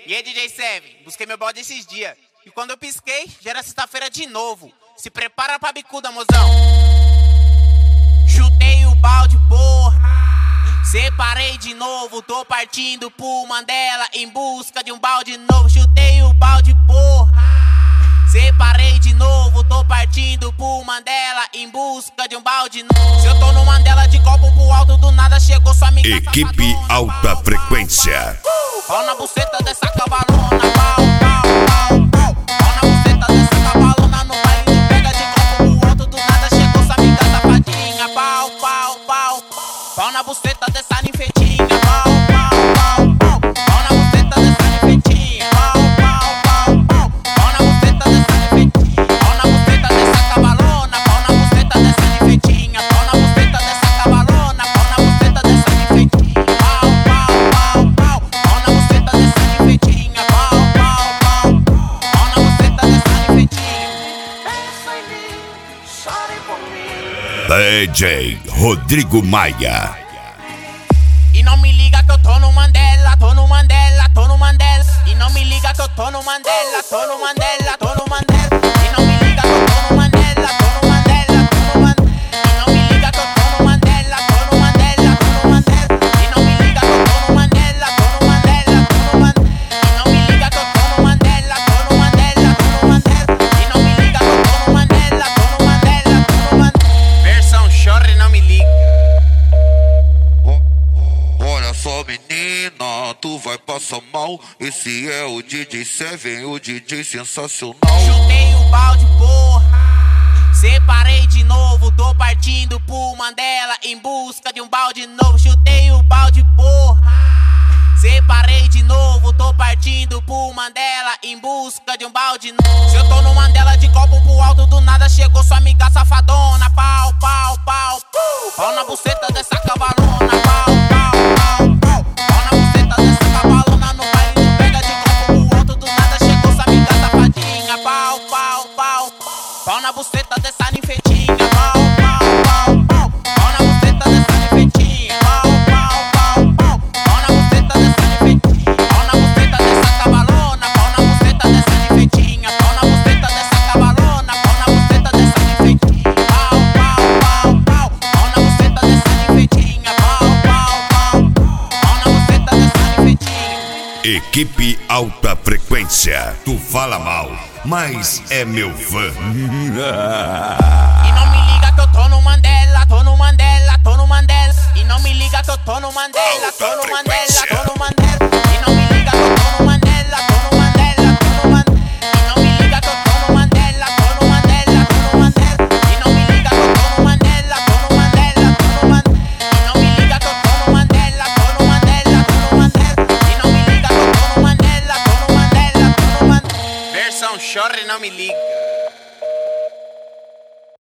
E aí, DJ Seven, busquei meu balde esses dias. E quando eu pisquei, já era sexta-feira de novo. Se prepara pra bicuda, mozão. Chutei o balde, porra. Separei de novo, tô partindo pro Mandela em busca de um balde novo. Chutei o balde, porra. Separei de novo, tô partindo pro Mandela em busca de um balde novo. Se eu tô no Mandela de copo pro alto, do nada chegou sua amiga Equipe safadona. Alta Frequência. Pau na buceta dessa cavalona, pau, pau, pau, pau. Pau na buceta dessa cavalona, no baile pega de copo pro alto, do nada chegou sua amiga safadinha. Pau, pau, pau, pau na buceta dessa ninfetinha. Pau, pau, pau, pau. Pau na buceta dessa ninfetinha. Pau, pau, pau, pau. Pau na buceta dessa ninfetinha. Pau na buceta dessa cavalona, pau na buceta dessa ninfetinha. Pau na buceta dessa cavalona, pau na buceta dessa ninfetinha. Pau, pau, pau, pau. Pau na buceta dessa ninfetinha. Pau, pau, pau. Pau na buceta dessa ninfetinha. Pensa em mim, chore por mim. DJ Rodrigo Maia. E não me liga que eu tô no Mandela, tô no Mandela, tô no Mandela. E não me liga que eu tô no Mandela, tô no Mandela, tô no Mandela. E não me liga que eu tô no Mandela, tô no Mandela, tô no Mandela. E não me liga que eu tô no Mandela, tô no Mandela, tô no Mandela. E não me liga que eu tô no Mandela, tô no Mandela, tô no Mandela. E não me liga que eu tô no Mandela, tô no Mandela, tô no Mandela. E não me liga que eu tô no Mandela, tô no Mandela, tô no Mandela. Versão chora e não me liga. Olha só, menina, tu vai passar mal. Esse é o DJ Seven, o DJ sensacional. Chutei o balde, porra. Separei de novo, tô partindo pro Mandela em busca de um balde novo. Chutei o balde, porra. Separei de novo, tô partindo pro Mandela em busca de um balde novo. Se eu tô no Mandela de copo pro alto, do nada chegou sua amiga safadona. Pau, pau, pau. Pau na buceta dessa cavalona. Pau, pau, pau, pau. Pau na buceta dessa cavalona, no baile pega de copo pro alto, do nada chegou sua amiga safadinha. Pau, pau, pau. Pau na buceta dessa ninfetinha. Pau, pau, pau, pau. Pau na buceta dessa ninfetinha. Pau, pau, pau, pau. Pau na buceta dessa ninfetinha. Pau na buceta dessa cavalona. Pau na buceta dessa ninfetinha. Pau na buceta dessa cavalona. Pau na buceta dessa ninfetinha. Pau, pau, pau, pau. Pau na buceta dessa ninfetinha. Pau, pau, pau. Pau na buceta dessa ninfetinha. Equipe Alta Frequência. Tu fala mal, mas é meu fã. E não me liga que eu tô no Mandela, tô no Mandela, tô no Mandela. E não me liga que eu tô no Mandela, tô no Mandela, tô no Mandela. E não me liga que eu tô no Mandela, tô no Mandela, tô no Mandela. E não me liga que eu tô no Mandela, tô no Mandela, tô no Mandela. E não me liga que eu tô no Mandela, tô no Mandela, tô no Mandela. E não me liga que eu tô no Mandela, tô no Mandela, tô no Mandela. E não me liga que eu tô no Mandela, tô no Mandela, tô no Mandela. Versão chora e não me liga.